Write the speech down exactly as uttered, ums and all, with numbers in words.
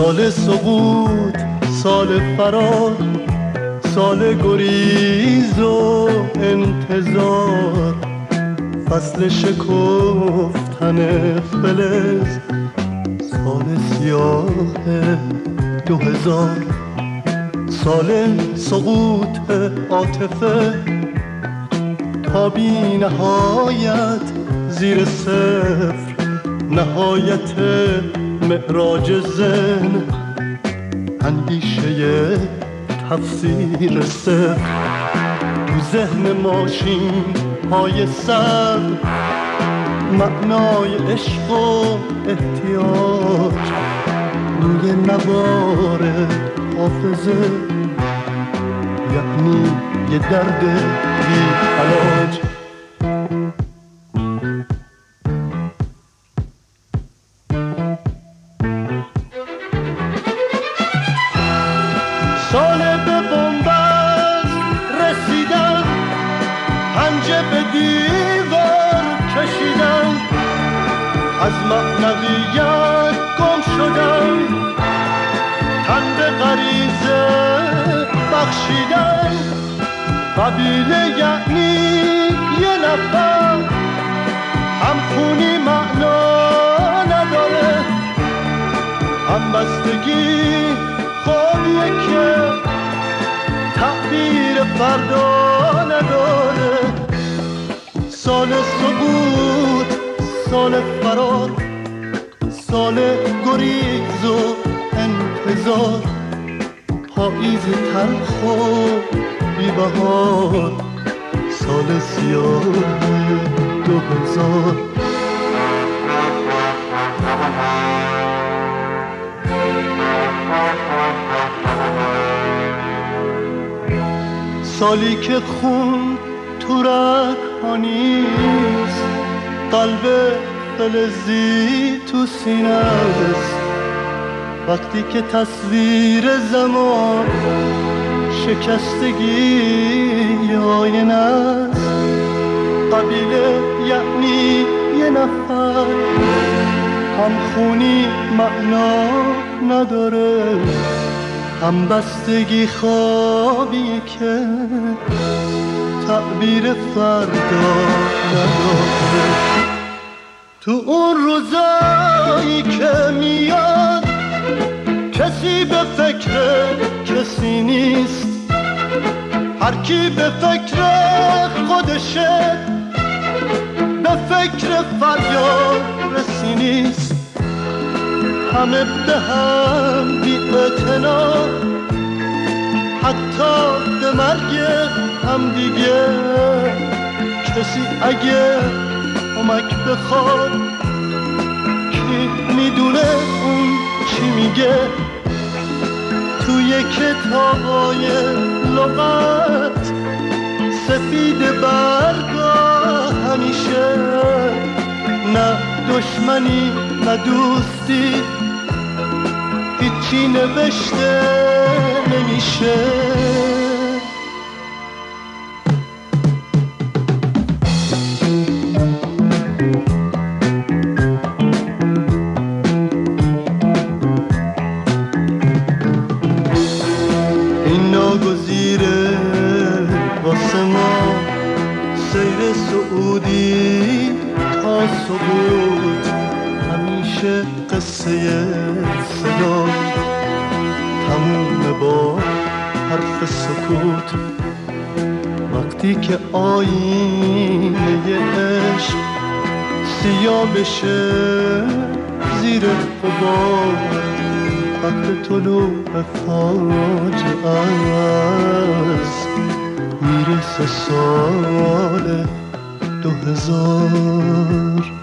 سال سقوط، سال فرار، سال گریز و انتظار، فصل شکفتن فلز، سال سیاه دو هزار، سال سقوط عاطفه تا بی نهایت زیر صفر، نهایت معراج ذهن، اندیشه تفسیر صفر، تو ذهن ماشین های سر، معنای عشق و احتیاج روی نوار حافظه، یعنی یه درد بی علاج. سال به بنبست رسیدن، پنجه به دیوار کشیدن، از معنویت گم شدن، تن به غریزه بخشیدن. قبیله یعنی یه نفر، همخونی معنا نداره، همبستگی خوابیه که تعبیر فردا نداره. سال سقوط، سال فرار، سال گریز و انتظار، پاییز تلخ و بی بهار، سال سیاه دو هزار. سالی که خون تو رگ‌ها نیست، قلب فلزی تو سینه است، وقتی که تصویر زمان شکستگی آینه است. قبیله یعنی یه نفر، همخونی معنا نداره، همبستگی خوابی که تعبیر فردا نداره. تو اون روزایی که میاد کسی به فکر کسی نیست، هر کی به فکر خودشه، به فکر فریاد رسی نیست. همه به هم بی اعتنا، حتی به مرگ هم دیگه. کسی اگه کمک بخواد، کی میدونه اون چی میگه. توی کتابای لغت سفید برگا همیشه، نه دشمنی نه دوستی، هیچی نوشته نمیشه. این ناگزیره واسه ما، سیر سعودی تا سقوط، همیشه قصه صدا تموم با حرف سکوت. وقتی که آینه عشق سیاه بشه زیر غبار، وقت طلوع فاجعه است، میرسه سال دو هزار.